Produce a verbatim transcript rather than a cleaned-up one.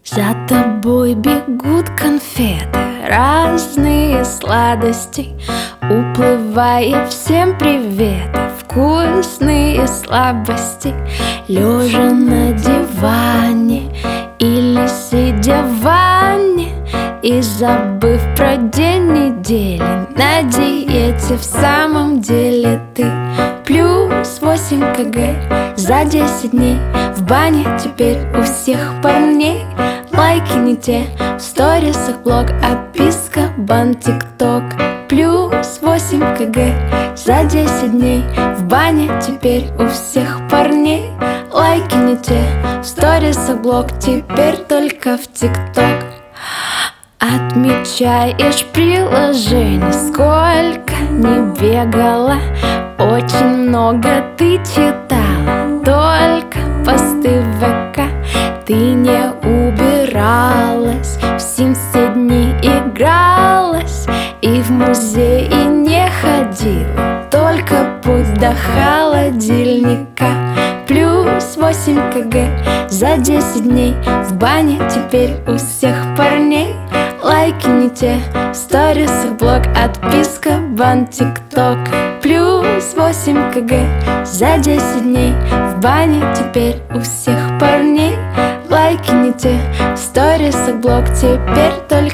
За тобой бегут конфеты, разные сладости, уплывая всем приветы, вкусные слабости. Лежа на диване или сидя в ванне и забыв про день недели, на диете в самом деле ты. Плюс восемь килограмм за десять дней, в бане теперь у всех парней. Лайки не те, в сторисах блог, отписка, бан, тикток. Плюс восемь килограмм за десять дней, в бане теперь у всех парней. Лайки не те, в сторисах блог, теперь только в тикток. Отмечаешь приложение, сколько не бегала, очень много ты читала, только посты в ВК. Ты не убиралась, в Sims все дни игралась и в музей не ходила, только путь до холодильника. Плюс восемь килограмм за десять дней, в бане теперь у всех парней. Лайки не те, в сторисах блог, отписка, бан, тикток. Плюс восемь килограмм за десять дней, в бане теперь у всех парней. Лайки не те, в сторисах блог, теперь только